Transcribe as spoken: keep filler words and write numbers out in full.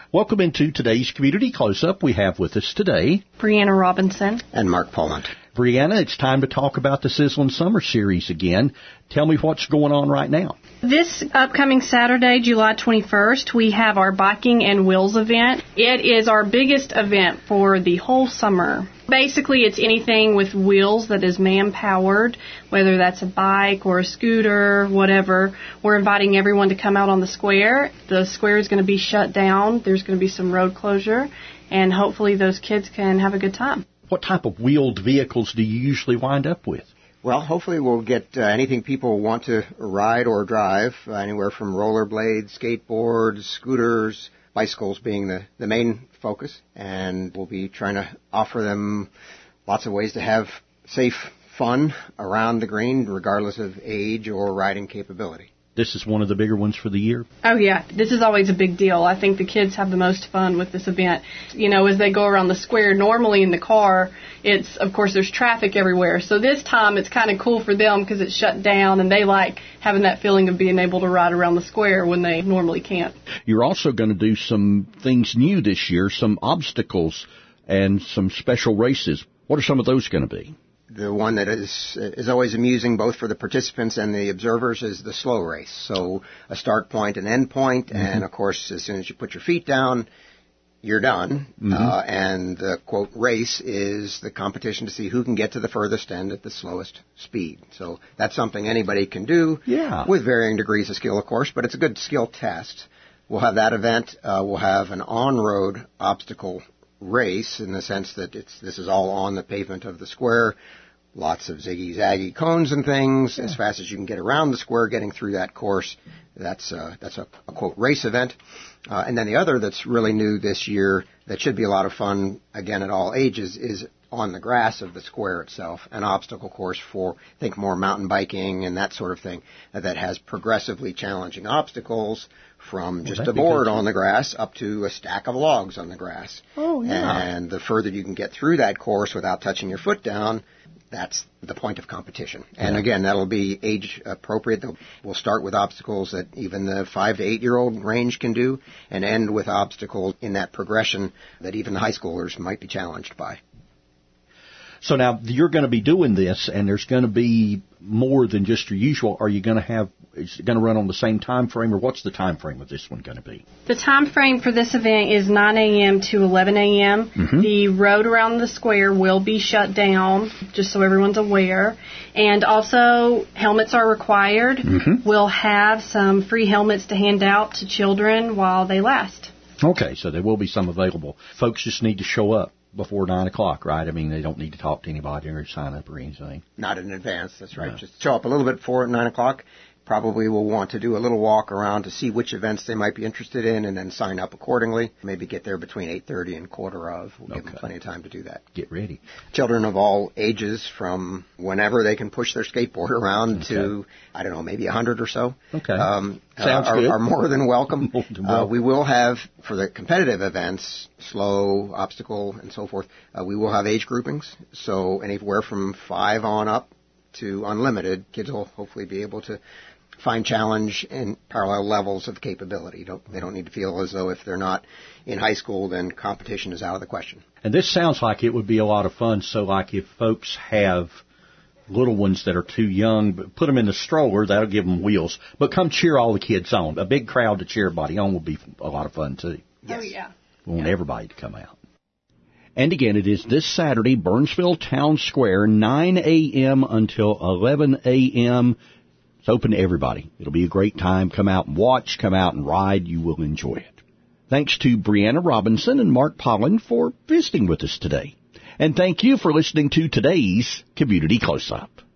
Welcome into today's Community Close-Up. We have with us today Brianna Robinson and Mark Poland. Brianna, it's time to talk about the Sizzling Summer Series again. Tell me what's going on right now. This upcoming Saturday, July twenty-first, we have our Biking and Wheels event. It is our biggest event for the whole summer. Basically, it's anything with wheels that is man-powered, whether that's a bike or a scooter, whatever. We're inviting everyone to come out on the square. The square is going to be shut down. There's going to be some road closure, and hopefully those kids can have a good time. What type of wheeled vehicles do you usually wind up with? Well, hopefully we'll get uh, anything people want to ride or drive, uh, anywhere from rollerblades, skateboards, scooters, bicycles being the, the main focus. And we'll be trying to offer them lots of ways to have safe fun around the green, regardless of age or riding capability. This is one of the bigger ones for the year? Oh, yeah. This is always a big deal. I think the kids have the most fun with this event. You know, as they go around the square, normally in the car, it's, of course, there's traffic everywhere. So this time it's kind of cool for them because it's shut down, and they like having that feeling of being able to ride around the square when they normally can't. You're also going to do some things new this year, some obstacles and some special races. What are some of those going to be? The one that is is always amusing both for the participants and the observers is the slow race. So a start point, an end point, mm-hmm. and of course, as soon as you put your feet down, you're done. Mm-hmm. Uh, and the, quote, race is the competition to see who can get to the furthest end at the slowest speed. So that's something anybody can do, yeah. with varying degrees of skill, of course, but it's a good skill test. We'll have that event. Uh, we'll have an on-road obstacle race in the sense that it's this is all on the pavement of the square. Lots of ziggy-zaggy cones and things, yeah. as fast as you can get around the square, getting through that course. That's, uh, that's a, a, quote, race event. Uh, and then the other that's really new this year that should be a lot of fun, again, at all ages, is on the grass of the square itself, an obstacle course for, think more mountain biking and that sort of thing, uh, that has progressively challenging obstacles from just well, a board on the grass up to a stack of logs on the grass. Oh, yeah. And the further you can get through that course without touching your foot down, that's the point of competition. And yeah. again, that'll be age appropriate. We'll start with obstacles that even the five to eight year old range can do and end with obstacles in that progression that even the high schoolers might be challenged by. So now you're going to be doing this, and there's going to be more than just your usual. Are you going to have, is it going to run on the same time frame, or what's the time frame of this one going to be? The time frame for this event is nine a.m. to eleven a.m. Mm-hmm. The road around the square will be shut down, just so everyone's aware. And also, helmets are required. Mm-hmm. We'll have some free helmets to hand out to children while they last. Okay, so there will be some available. Folks just need to show up before nine o'clock, right? I mean, they don't need to talk to anybody or sign up or anything. Not in advance, that's right. No. Just show up a little bit before nine o'clock. Probably will want to do a little walk around to see which events they might be interested in and then sign up accordingly. Maybe get there between eight thirty and quarter of. We'll okay. give them plenty of time to do that. Get ready. Children of all ages, from whenever they can push their skateboard around okay. to, I don't know, maybe a hundred or so. Okay. Um, Sounds uh, are, good. are more than welcome. More than uh, welcome. we will have, for the competitive events, slow, obstacle, and so forth, uh, we will have age groupings. So anywhere from five on up to unlimited, kids will hopefully be able to find challenge in parallel levels of capability. Don't, they don't need to feel as though if they're not in high school, then competition is out of the question. And this sounds like it would be a lot of fun. So, like, if folks have little ones that are too young, but put them in the stroller, that'll give them wheels. But come cheer all the kids on. A big crowd to cheer everybody on will be a lot of fun, too. Yes. Oh, yeah. We want yeah. everybody to come out. And again, it is this Saturday, Burnsville Town Square, nine a.m. until eleven a.m., It's open to everybody. It'll be a great time. Come out and watch, come out and ride. You will enjoy it. Thanks to Brianna Robinson and Mark Polland for visiting with us today. And thank you for listening to today's Community Close-Up.